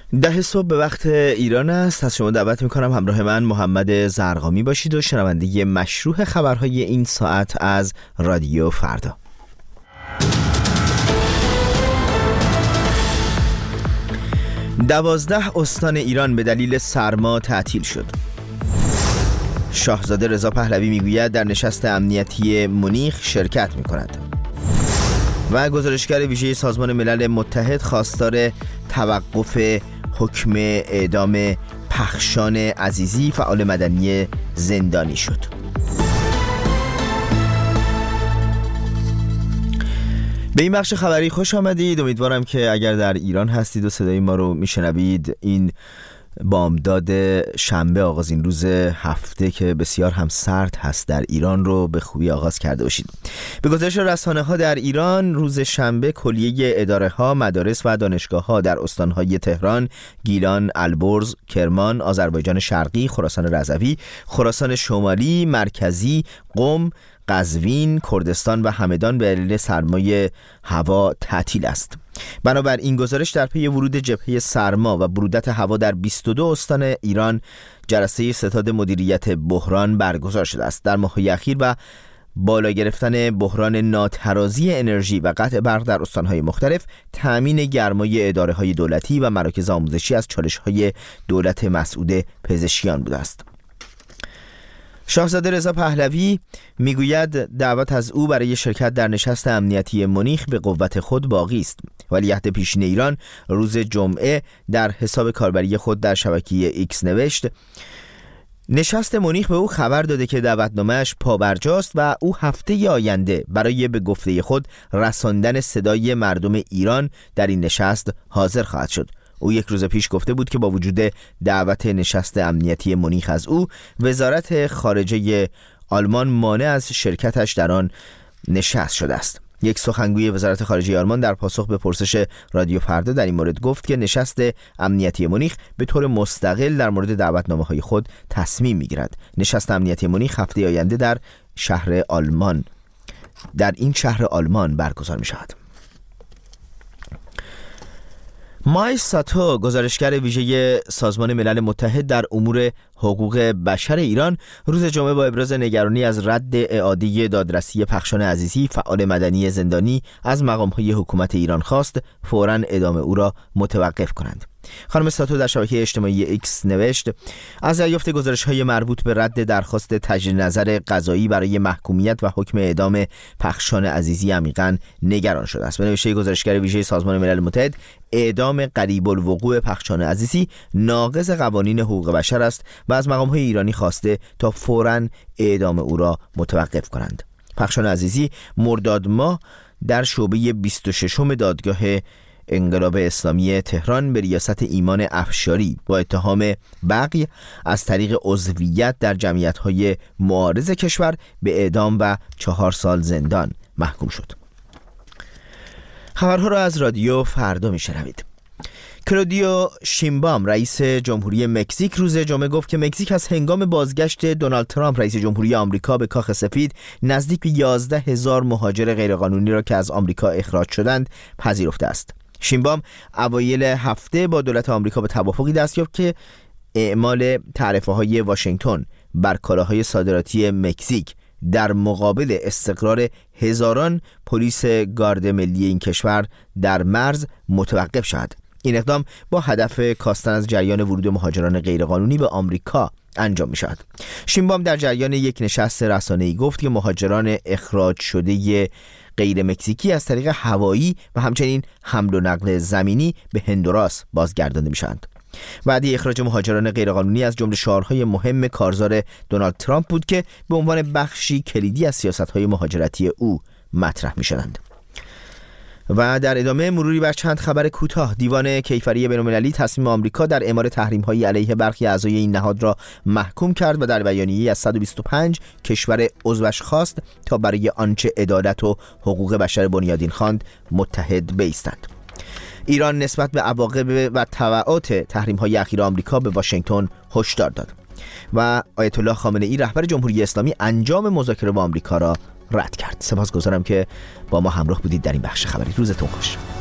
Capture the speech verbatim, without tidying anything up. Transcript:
ده صبح به وقت ایران است. از شما دعوت میکنم همراه من محمد زرقامی باشید و شنونده مشروع خبرهای این ساعت از رادیو فردا. دوازده استان ایران به دلیل سرما تعطیل شد. شاهزاده رضا پهلوی میگوید در نشست امنیتی مونیخ شرکت میکند. و گزارشگر ویژه سازمان ملل متحد خواستار توقف حکم اعدام پخشان عزیزی فعال مدنی زندانی شد. به این بخش خبری خوش آمدید. امیدوارم که اگر در ایران هستید و صدای ما رو میشنوید، این بامداد شنبه آغازین روز هفته که بسیار هم سرد هست در ایران رو به خوبی آغاز کرده باشید. به گزارش رسانه ها در ایران، روز شنبه کلیه اداره ها، مدارس و دانشگاه ها در استانهای تهران، گیلان، البرز، کرمان، آذربایجان شرقی، خراسان رضوی، خراسان شمالی، مرکزی، قم، قزوین، کردستان و همدان به دلیل سرمای هوا تعطیل است. بنابر این گزارش در پی ورود جبهه سرما و برودت هوا در بیست و دو استان ایران، جلسه ستاد مدیریت بحران برگزار شده است. در ماه‌های اخیر و بالا گرفتن بحران ناترازی انرژی و قطع برق در استانهای مختلف، تامین گرمای اداره‌های دولتی و مراکز آموزشی از چالش‌های دولت مسعود پزشکیان بوده است. شاهزاده رضا پهلوی میگوید دعوت از او برای شرکت در نشست امنیتی مونیخ به قوت خود باقی است. ولیعهد پیشین ایران روز جمعه در حساب کاربری خود در شبکه ایکس نوشت نشست مونیخ به او خبر داده که دعوتنامه‌اش پابرجاست و او هفته آینده برای به گفته خود رساندن صدای مردم ایران در این نشست حاضر خواهد شد. او یک روز پیش گفته بود که با وجود دعوت نشست امنیتی مونیخ از او، وزارت خارجه آلمان مانع از شرکتش در آن نشست شده است. یک سخنگوی وزارت خارجه آلمان در پاسخ به پرسش رادیو فردا در این مورد گفت که نشست امنیتی مونیخ به طور مستقل در مورد دعوتنامه‌های خود تصمیم می‌گیرد. نشست امنیتی مونیخ هفته آینده در شهر آلمان در این شهر آلمان برگزار می‌شود. مای ساتو، گزارشگر ویژه سازمان ملل متحد در امور حقوق بشر ایران، روز جمعه با ابراز نگرانی از رد اعاده دادرسی پخشان عزیزی فعال مدنی زندانی از مقام‌های حکومت ایران خواست فوراً اعدام او را متوقف کنند. خانم ساتو در شبکه اجتماعی ایکس نوشت از دریافت گزارش‌های مربوط به رد درخواست تجدید نظر قضایی برای محکومیت و حکم اعدام پخشان عزیزی عمیقاً نگران شده است. به نوشته گزارشگر ویژه سازمان ملل متحد، اعدام قریب الوقوع پخشان عزیزی ناقض قوانین حقوق بشر است و از مقام‌های ایرانی خواسته تا فوراً اعدام او را متوقف کنند. پخشان عزیزی مرداد ماه در شعبه بیست و ششم دادگاه انقلاب اسلامی تهران به ریاست ایمان افشاری با اتهام بغی از طریق عضویت در جمعیت‌های معارض کشور به اعدام و چهار سال زندان محکوم شد. خبرها را از رادیو فردا میشنوید. کلودیو شینبام، رئیس جمهوری مکزیک، روز جمعه گفت که مکزیک از هنگام بازگشت دونالد ترامپ رئیس جمهوری آمریکا به کاخ سفید نزدیک به یازده هزار مهاجر غیرقانونی را که از آمریکا اخراج شدند پذیرفته است. شینبام اوایل هفته با دولت آمریکا به توافقی دست یافت که اعمال تعرفه‌های واشنگتن بر کالاهای صادراتی مکزیک در مقابل استقرار هزاران پلیس گارد ملی این کشور در مرز متوقف شود. این اقدام با هدف کاستن از جریان ورود مهاجران غیرقانونی به آمریکا انجام می شود. شینبام در جریان یک نشست رسانه‌ای گفت که مهاجران اخراج شده غیر مکزیکی از طریق هوایی و همچنین حمل و نقل زمینی به هندوراس بازگردانده میشوند. وعده اخراج مهاجران غیرقانونی از جمله شعارهای مهم کارزار دونالد ترامپ بود که به عنوان بخشی کلیدی از سیاست‌های مهاجرتی او مطرح می‌شدند. و در ادامه مروری بر چند خبر کوتاه. دیوان کیفری بین‌المللی تصمیم آمریکا در اعمال تحریم‌های علیه برخی اعضای این نهاد را محکوم کرد و در بیانیه‌ای از صد و بیست و پنج کشور عضوش خواست تا برای آنچه عدالت و حقوق بشر بنیادین خواند متحد بایستند. ایران نسبت به عواقب و تبعات تحریم‌های اخیر آمریکا به واشنگتن هشدار داد و آیت الله خامنه‌ای رهبر جمهوری اسلامی انجام مذاکره با آمریکا را رد کرد. سپاسگزارم که با ما همراه بودید در این بخش خبری. روزتون خوش.